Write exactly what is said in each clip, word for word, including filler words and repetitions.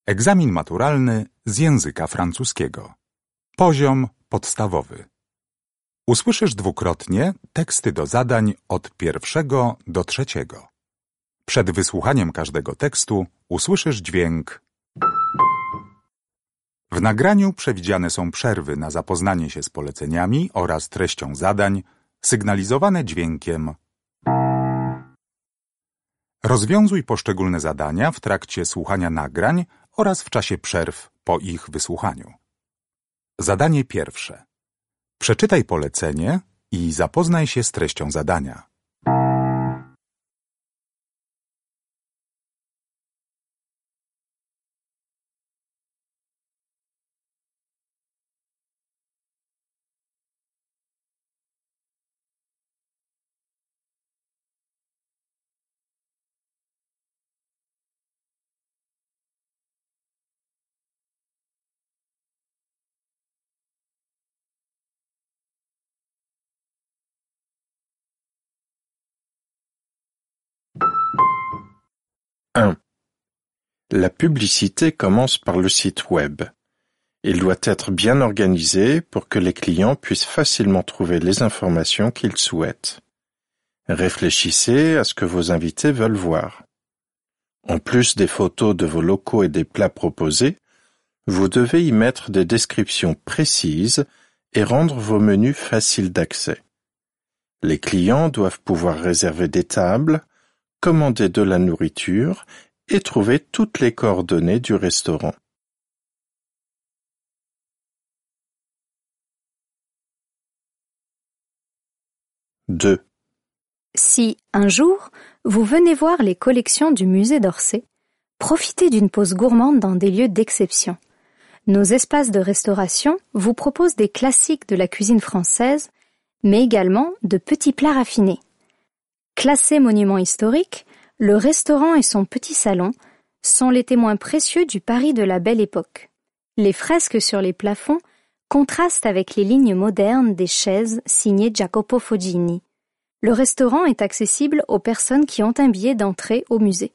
Egzamin maturalny z języka francuskiego. Poziom podstawowy. Usłyszysz dwukrotnie teksty do zadań od pierwszego do trzeciego. Przed wysłuchaniem każdego tekstu usłyszysz dźwięk. W nagraniu przewidziane są przerwy na zapoznanie się z poleceniami oraz treścią zadań, sygnalizowane dźwiękiem. Rozwiązuj poszczególne zadania w trakcie słuchania nagrań oraz w czasie przerw po ich wysłuchaniu. Zadanie pierwsze. Przeczytaj polecenie i zapoznaj się z treścią zadania. un. La publicité commence par le site web. Il doit être bien organisé pour que les clients puissent facilement trouver les informations qu'ils souhaitent. Réfléchissez à ce que vos invités veulent voir. En plus des photos de vos locaux et des plats proposés, vous devez y mettre des descriptions précises et rendre vos menus faciles d'accès. Les clients doivent pouvoir réserver des tables, commander de la nourriture et trouver toutes les coordonnées du restaurant. deux. Si, un jour, vous venez voir les collections du musée d'Orsay, profitez d'une pause gourmande dans des lieux d'exception. Nos espaces de restauration vous proposent des classiques de la cuisine française, mais également de petits plats raffinés. Classé monument historique, le restaurant et son petit salon sont les témoins précieux du Paris de la Belle Époque. Les fresques sur les plafonds contrastent avec les lignes modernes des chaises signées Jacopo Foggini. Le restaurant est accessible aux personnes qui ont un billet d'entrée au musée.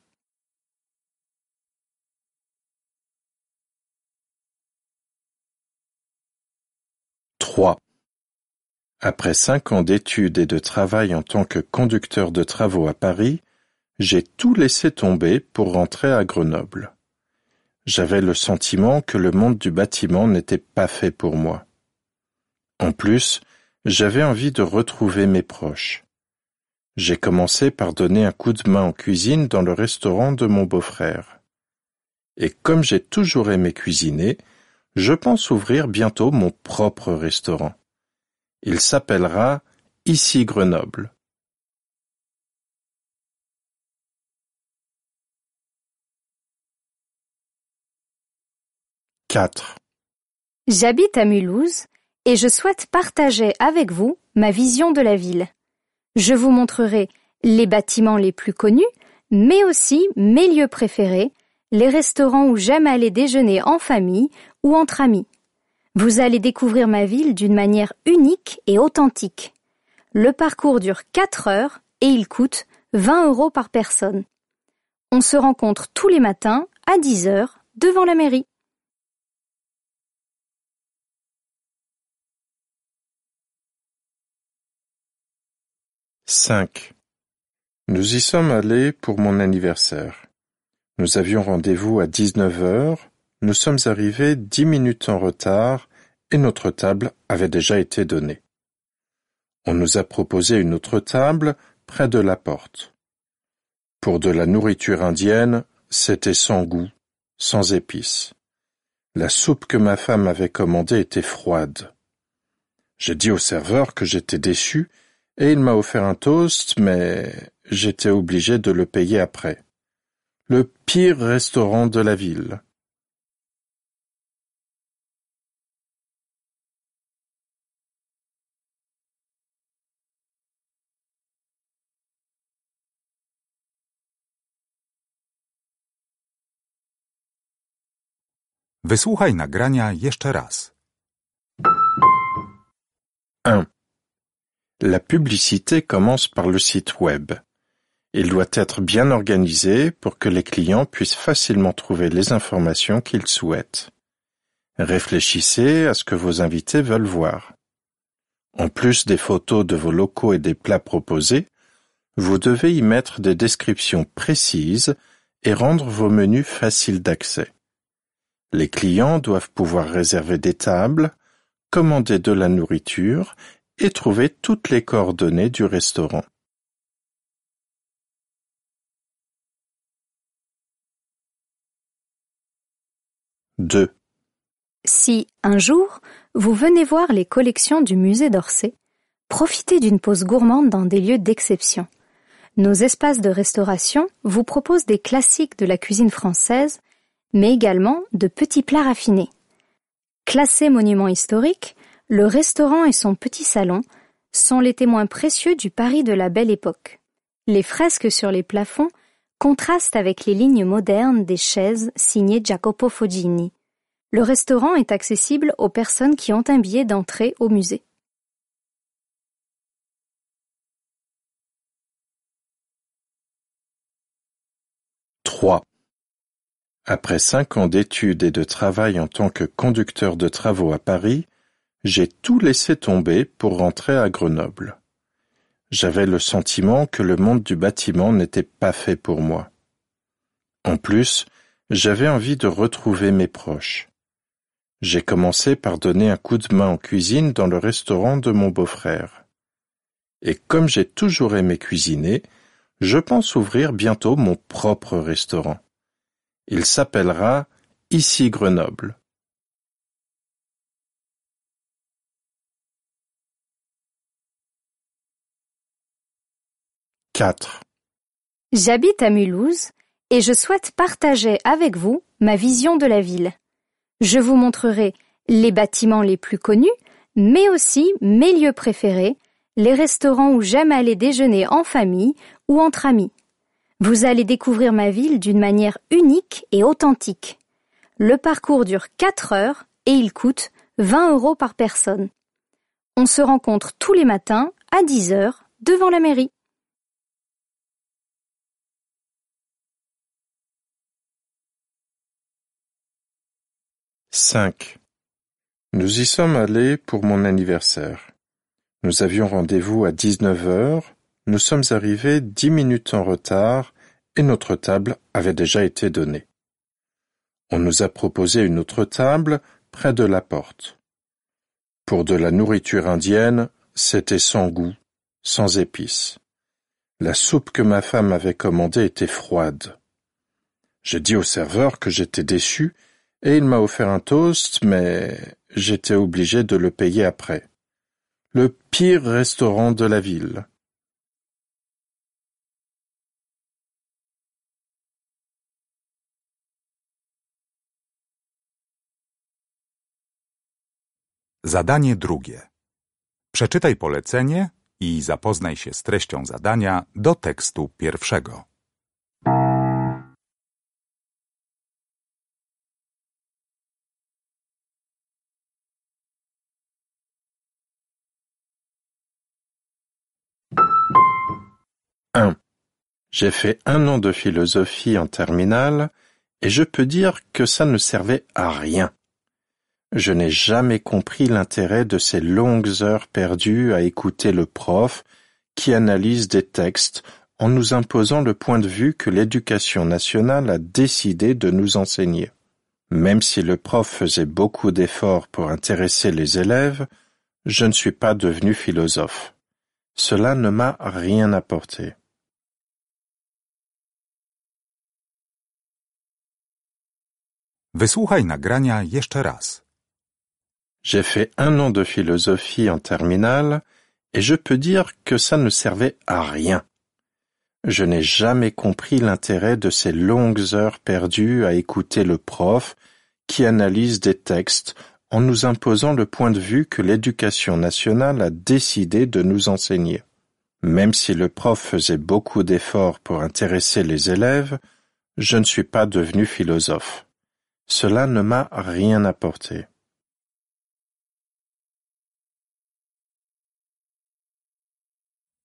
trois. Après cinq ans d'études et de travail en tant que conducteur de travaux à Paris, j'ai tout laissé tomber pour rentrer à Grenoble. J'avais le sentiment que le monde du bâtiment n'était pas fait pour moi. En plus, j'avais envie de retrouver mes proches. J'ai commencé par donner un coup de main en cuisine dans le restaurant de mon beau-frère. Et comme j'ai toujours aimé cuisiner, je pense ouvrir bientôt mon propre restaurant. Il s'appellera Ici Grenoble. quatre. J'habite à Mulhouse et je souhaite partager avec vous ma vision de la ville. Je vous montrerai les bâtiments les plus connus, mais aussi mes lieux préférés, les restaurants où j'aime aller déjeuner en famille ou entre amis. Vous allez découvrir ma ville d'une manière unique et authentique. Le parcours dure quatre heures et il coûte vingt euros par personne. On se rencontre tous les matins à dix heures devant la mairie. cinq. Nous y sommes allés pour mon anniversaire. Nous avions rendez-vous à dix-neuf heures, nous sommes arrivés dix minutes en retard et notre table avait déjà été donnée. On nous a proposé une autre table près de la porte. Pour de la nourriture indienne, c'était sans goût, sans épices. La soupe que ma femme avait commandée était froide. J'ai dit au serveur que j'étais déçu et il m'a offert un toast, mais j'étais obligé de le payer après. Le pire restaurant de la ville. Wysłuchaj nagrania jeszcze raz. un. La publicité commence par le site web. Il doit être bien organisé pour que les clients puissent facilement trouver les informations qu'ils souhaitent. Réfléchissez à ce que vos invités veulent voir. En plus des photos de vos locaux et des plats proposés, vous devez y mettre des descriptions précises et rendre vos menus faciles d'accès. Les clients doivent pouvoir réserver des tables, commander de la nourriture et trouver toutes les coordonnées du restaurant. deux. Si, un jour, vous venez voir les collections du musée d'Orsay, profitez d'une pause gourmande dans des lieux d'exception. Nos espaces de restauration vous proposent des classiques de la cuisine française, mais également de petits plats raffinés. Classé monument historique, le restaurant et son petit salon sont les témoins précieux du Paris de la Belle Époque. Les fresques sur les plafonds contrastent avec les lignes modernes des chaises signées Jacopo Foggini. Le restaurant est accessible aux personnes qui ont un billet d'entrée au musée. trois. Après cinq ans d'études et de travail en tant que conducteur de travaux à Paris, j'ai tout laissé tomber pour rentrer à Grenoble. J'avais le sentiment que le monde du bâtiment n'était pas fait pour moi. En plus, j'avais envie de retrouver mes proches. J'ai commencé par donner un coup de main en cuisine dans le restaurant de mon beau-frère. Et comme j'ai toujours aimé cuisiner, je pense ouvrir bientôt mon propre restaurant. Il s'appellera Ici Grenoble. quatre. J'habite à Mulhouse et je souhaite partager avec vous ma vision de la ville. Je vous montrerai les bâtiments les plus connus, mais aussi mes lieux préférés, les restaurants où j'aime aller déjeuner en famille ou entre amis. Vous allez découvrir ma ville d'une manière unique et authentique. Le parcours dure quatre heures et il coûte vingt euros par personne. On se rencontre tous les matins à dix heures devant la mairie. cinq. Nous y sommes allés pour mon anniversaire. Nous avions rendez-vous à dix-neuf heures, nous sommes arrivés dix minutes en retard et notre table avait déjà été donnée. On nous a proposé une autre table près de la porte. Pour de la nourriture indienne, c'était sans goût, sans épices. La soupe que ma femme avait commandée était froide. J'ai dit au serveur que j'étais déçu et il m'a offert un toast, mais j'étais obligé de le payer après. Le pire restaurant de la ville. Zadanie drugie. Przeczytaj polecenie i zapoznaj się z treścią zadania do tekstu pierwszego. un. J'ai fait un an de philosophie en terminale et je peux dire que ça ne servait à rien. Je n'ai jamais compris l'intérêt de ces longues heures perdues à écouter le prof qui analyse des textes en nous imposant le point de vue que l'éducation nationale a décidé de nous enseigner. Même si le prof faisait beaucoup d'efforts pour intéresser les élèves, je ne suis pas devenu philosophe. Cela ne m'a rien apporté. Wysłuchaj nagrania jeszcze raz. J'ai fait un an de philosophie en terminale et je peux dire que ça ne servait à rien. Je n'ai jamais compris l'intérêt de ces longues heures perdues à écouter le prof qui analyse des textes en nous imposant le point de vue que l'éducation nationale a décidé de nous enseigner. Même si le prof faisait beaucoup d'efforts pour intéresser les élèves, je ne suis pas devenu philosophe. Cela ne m'a rien apporté.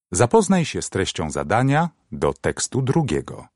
Zapoznaj się z treścią zadania do tekstu drugiego.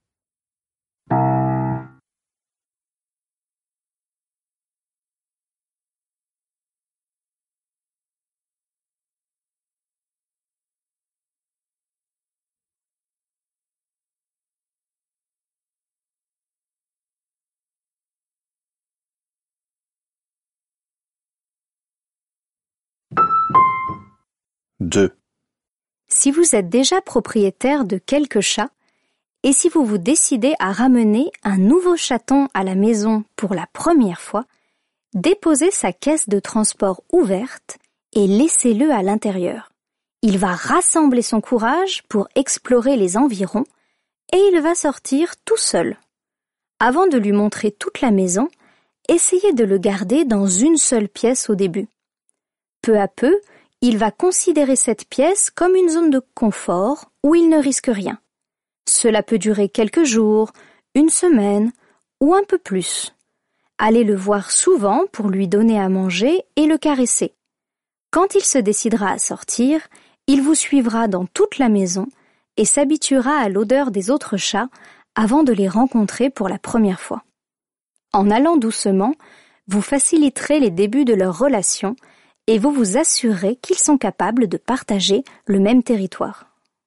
deux. Si vous êtes déjà propriétaire de quelques chats, et si vous vous décidez à ramener un nouveau chaton à la maison pour la première fois, déposez sa caisse de transport ouverte et laissez-le à l'intérieur. Il va rassembler son courage pour explorer les environs et il va sortir tout seul. Avant de lui montrer toute la maison, essayez de le garder dans une seule pièce au début. Peu à peu, il va considérer cette pièce comme une zone de confort où il ne risque rien. Cela peut durer quelques jours, une semaine ou un peu plus. Allez le voir souvent pour lui donner à manger et le caresser. Quand il se décidera à sortir, il vous suivra dans toute la maison et s'habituera à l'odeur des autres chats avant de les rencontrer pour la première fois. En allant doucement, vous faciliterez les débuts de leur relation et vous vous assurez qu'ils sont capables de partager le même territoire.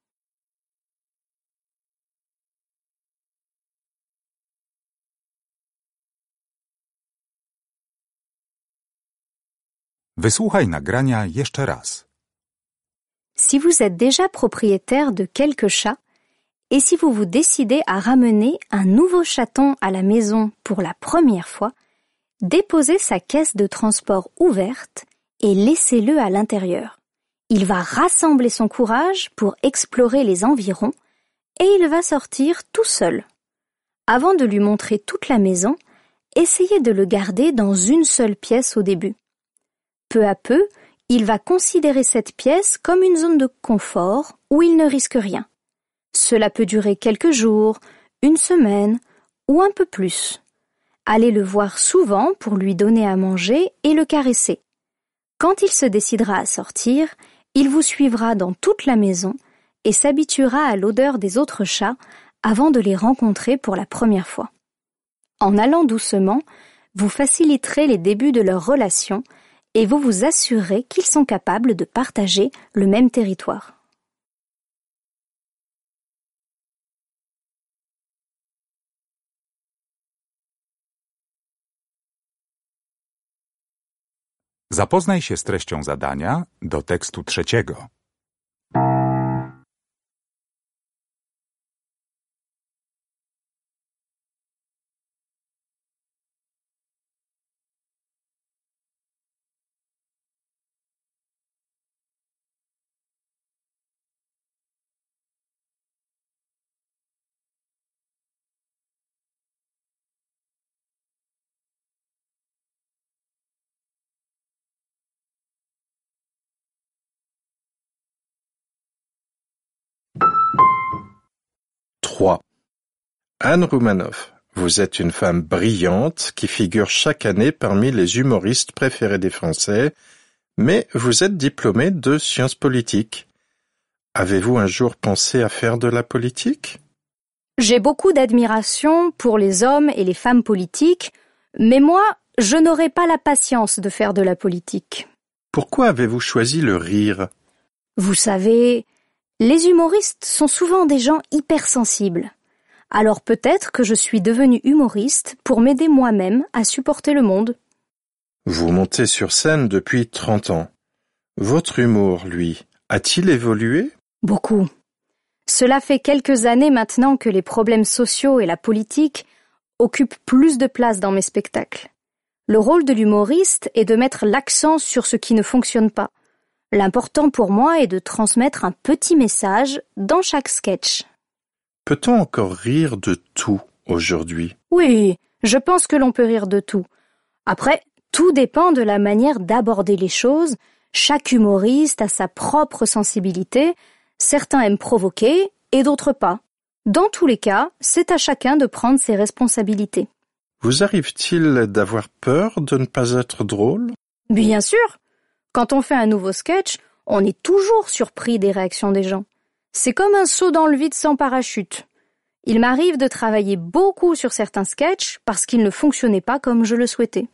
Wysłuchaj nagrania jeszcze raz. Si vous êtes déjà propriétaire de quelques chats, et si vous vous décidez à ramener un nouveau chaton à la maison pour la première fois, déposez sa caisse de transport ouverte et laissez-le à l'intérieur. Il va rassembler son courage pour explorer les environs et il va sortir tout seul. Avant de lui montrer toute la maison, essayez de le garder dans une seule pièce au début. Peu à peu, il va considérer cette pièce comme une zone de confort où il ne risque rien. Cela peut durer quelques jours, une semaine ou un peu plus. Allez le voir souvent pour lui donner à manger et le caresser. Quand il se décidera à sortir, il vous suivra dans toute la maison et s'habituera à l'odeur des autres chats avant de les rencontrer pour la première fois. En allant doucement, vous faciliterez les débuts de leur relation et vous vous assurez qu'ils sont capables de partager le même territoire. Zapoznaj się z treścią zadania do tekstu trzeciego. trois. Anne Roumanoff, vous êtes une femme brillante qui figure chaque année parmi les humoristes préférés des Français, mais vous êtes diplômée de sciences politiques. Avez-vous un jour pensé à faire de la politique? J'ai beaucoup d'admiration pour les hommes et les femmes politiques, mais moi, je n'aurais pas la patience de faire de la politique. Pourquoi avez-vous choisi le rire? Vous savez, les humoristes sont souvent des gens hypersensibles. Alors peut-être que je suis devenue humoriste pour m'aider moi-même à supporter le monde. Vous montez sur scène depuis trente ans. Votre humour, lui, a-t-il évolué? Beaucoup. Cela fait quelques années maintenant que les problèmes sociaux et la politique occupent plus de place dans mes spectacles. Le rôle de l'humoriste est de mettre l'accent sur ce qui ne fonctionne pas. L'important pour moi est de transmettre un petit message dans chaque sketch. Peut-on encore rire de tout aujourd'hui? Oui, je pense que l'on peut rire de tout. Après, tout dépend de la manière d'aborder les choses. Chaque humoriste a sa propre sensibilité. Certains aiment provoquer et d'autres pas. Dans tous les cas, c'est à chacun de prendre ses responsabilités. Vous arrive-t-il d'avoir peur de ne pas être drôle? Bien sûr. Quand on fait un nouveau sketch, on est toujours surpris des réactions des gens. C'est comme un saut dans le vide sans parachute. Il m'arrive de travailler beaucoup sur certains sketchs parce qu'ils ne fonctionnaient pas comme je le souhaitais.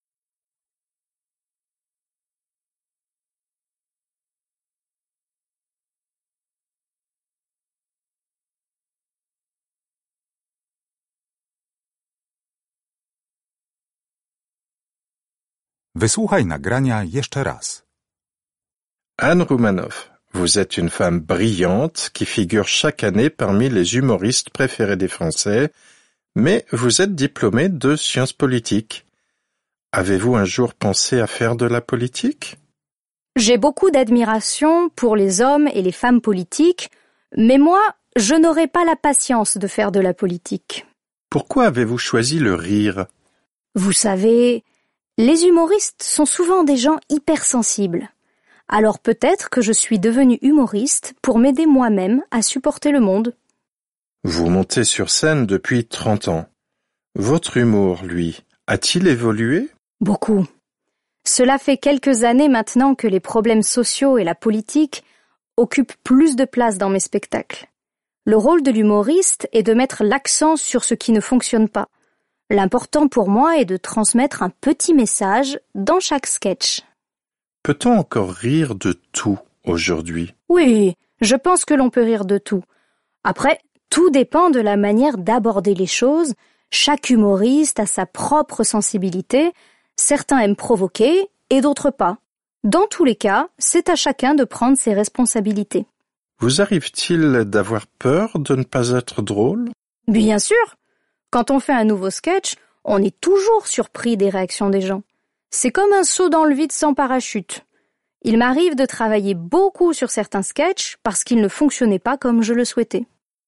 Wysłuchaj nagrania jeszcze raz. Anne Roumanoff, vous êtes une femme brillante qui figure chaque année parmi les humoristes préférés des Français, mais vous êtes diplômée de sciences politiques. Avez-vous un jour pensé à faire de la politique? J'ai beaucoup d'admiration pour les hommes et les femmes politiques, mais moi, je n'aurais pas la patience de faire de la politique. Pourquoi avez-vous choisi le rire? Vous savez, les humoristes sont souvent des gens hypersensibles. Alors peut-être que je suis devenue humoriste pour m'aider moi-même à supporter le monde. Vous montez sur scène depuis trente ans. Votre humour, lui, a-t-il évolué? Beaucoup. Cela fait quelques années maintenant que les problèmes sociaux et la politique occupent plus de place dans mes spectacles. Le rôle de l'humoriste est de mettre l'accent sur ce qui ne fonctionne pas. L'important pour moi est de transmettre un petit message dans chaque sketch. Peut-on encore rire de tout aujourd'hui? Oui, je pense que l'on peut rire de tout. Après, tout dépend de la manière d'aborder les choses. Chaque humoriste a sa propre sensibilité. Certains aiment provoquer et d'autres pas. Dans tous les cas, c'est à chacun de prendre ses responsabilités. Vous arrive-t-il d'avoir peur de ne pas être drôle? Bien sûr. Quand on fait un nouveau sketch, on est toujours surpris des réactions des gens. C'est comme un saut dans le vide sans parachute. Il m'arrive de travailler beaucoup sur certains sketchs parce qu'ils ne fonctionnaient pas comme je le souhaitais.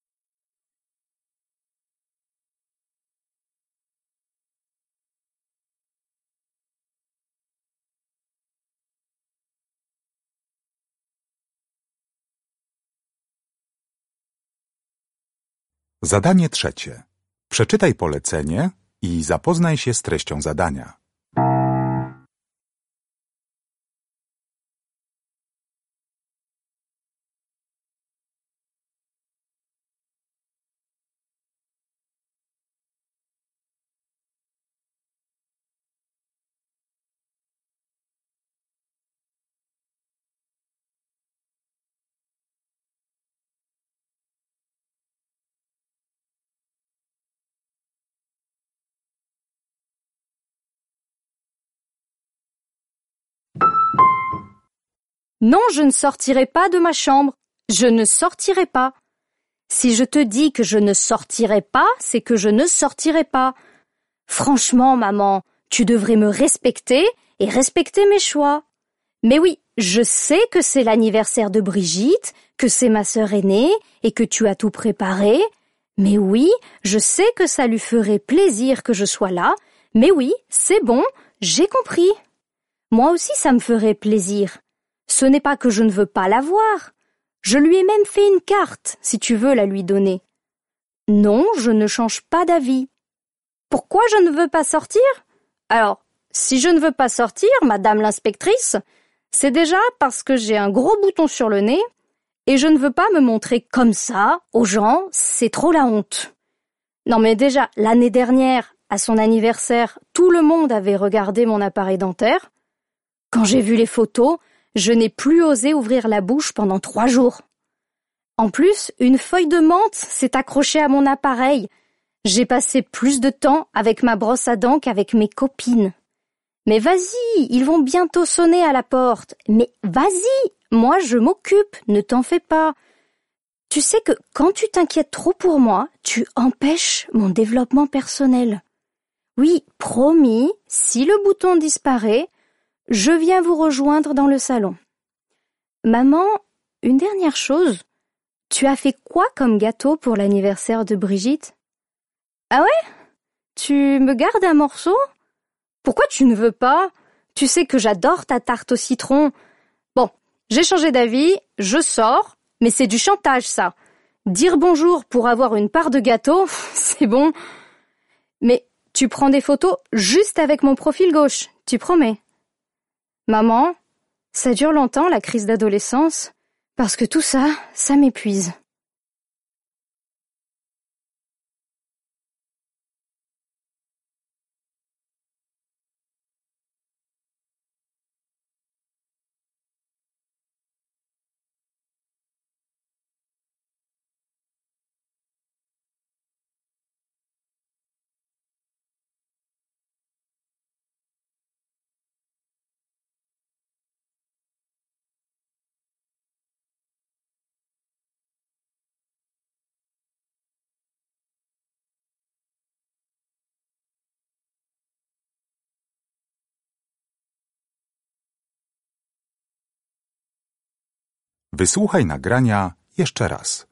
Zadanie trzecie. Przeczytaj polecenie i zapoznaj się z treścią zadania. Non, je ne sortirai pas de ma chambre. Je ne sortirai pas. Si je te dis que je ne sortirai pas, c'est que je ne sortirai pas. Franchement, maman, tu devrais me respecter et respecter mes choix. Mais oui, je sais que c'est l'anniversaire de Brigitte, que c'est ma sœur aînée et que tu as tout préparé. Mais oui, je sais que ça lui ferait plaisir que je sois là. Mais oui, c'est bon, j'ai compris. Moi aussi, ça me ferait plaisir. Ce n'est pas que je ne veux pas la voir. Je lui ai même fait une carte, si tu veux la lui donner. Non, je ne change pas d'avis. Pourquoi je ne veux pas sortir? Alors, si je ne veux pas sortir, madame l'inspectrice, c'est déjà parce que j'ai un gros bouton sur le nez et je ne veux pas me montrer comme ça aux gens, c'est trop la honte. Non mais déjà, l'année dernière, à son anniversaire, tout le monde avait regardé mon appareil dentaire. Quand j'ai vu les photos, je n'ai plus osé ouvrir la bouche pendant trois jours. En plus, une feuille de menthe s'est accrochée à mon appareil. J'ai passé plus de temps avec ma brosse à dents qu'avec mes copines. Mais vas-y, ils vont bientôt sonner à la porte. Mais vas-y, moi je m'occupe, ne t'en fais pas. Tu sais que quand tu t'inquiètes trop pour moi, tu empêches mon développement personnel. Oui, promis, si le bouton disparaît, je viens vous rejoindre dans le salon. Maman, une dernière chose. Tu as fait quoi comme gâteau pour l'anniversaire de Brigitte? Ah ouais? Tu me gardes un morceau? Pourquoi tu ne veux pas? Tu sais que j'adore ta tarte au citron. Bon, j'ai changé d'avis, je sors, mais c'est du chantage ça. Dire bonjour pour avoir une part de gâteau, c'est bon. Mais tu prends des photos juste avec mon profil gauche, tu promets? Maman, ça dure longtemps la crise d'adolescence. parce que tout ça, ça m'épuise. Wysłuchaj nagrania jeszcze raz.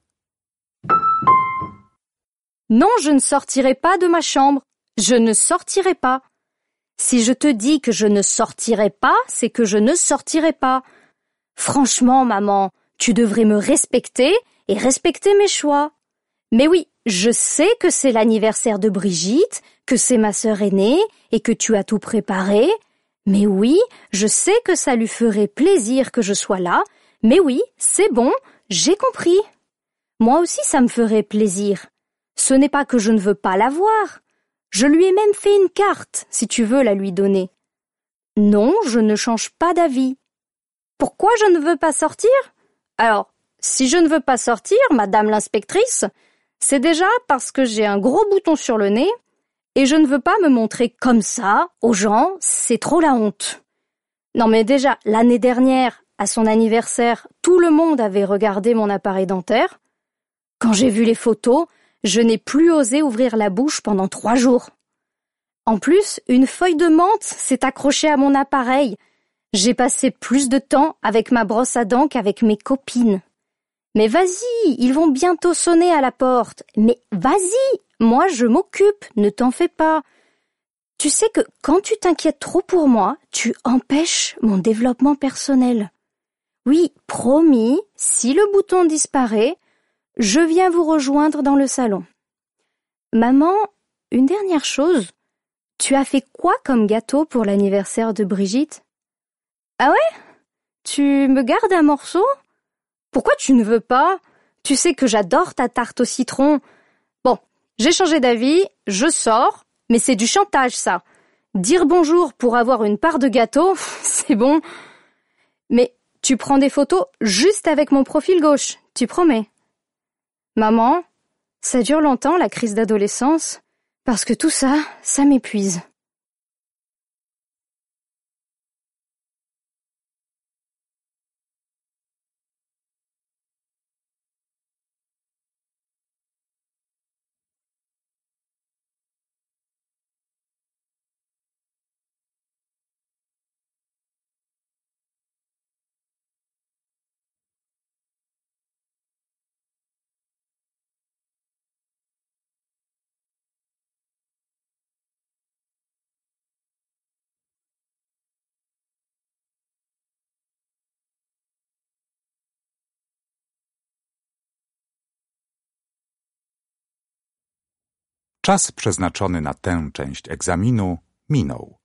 Non, je ne sortirai pas de ma chambre. Je ne sortirai pas. Si je te dis que je ne sortirai pas, c'est que je ne sortirai pas. Franchement, maman, tu devrais me respecter et respecter mes choix. Mais oui, je sais que c'est l'anniversaire de Brigitte, que c'est ma sœur aînée et que tu as tout préparé. Mais oui, je sais que ça lui ferait plaisir que je sois là. Mais oui, c'est bon, j'ai compris. Moi aussi, ça me ferait plaisir. Ce n'est pas que je ne veux pas la voir. Je lui ai même fait une carte, si tu veux la lui donner. Non, je ne change pas d'avis. Pourquoi je ne veux pas sortir? Alors, si je ne veux pas sortir, madame l'inspectrice, c'est déjà parce que j'ai un gros bouton sur le nez et je ne veux pas me montrer comme ça aux gens, c'est trop la honte. Non mais déjà, l'année dernière, à son anniversaire, tout le monde avait regardé mon appareil dentaire. Quand j'ai vu les photos, je n'ai plus osé ouvrir la bouche pendant trois jours. En plus, une feuille de menthe s'est accrochée à mon appareil. J'ai passé plus de temps avec ma brosse à dents qu'avec mes copines. Mais vas-y, ils vont bientôt sonner à la porte. Mais vas-y, moi je m'occupe, ne t'en fais pas. Tu sais que quand tu t'inquiètes trop pour moi, tu empêches mon développement personnel. Oui, promis, si le bouton disparaît, je viens vous rejoindre dans le salon. Maman, une dernière chose. Tu as fait quoi comme gâteau pour l'anniversaire de Brigitte? Ah ouais? Tu me gardes un morceau? Pourquoi tu ne veux pas? Tu sais que j'adore ta tarte au citron. Bon, j'ai changé d'avis, je sors, mais c'est du chantage ça. Dire bonjour pour avoir une part de gâteau, c'est bon. Mais tu prends des photos juste avec mon profil gauche, tu promets? Maman, ça dure longtemps la crise d'adolescence, parce que tout ça, ça m'épuise. Czas przeznaczony na tę część egzaminu minął.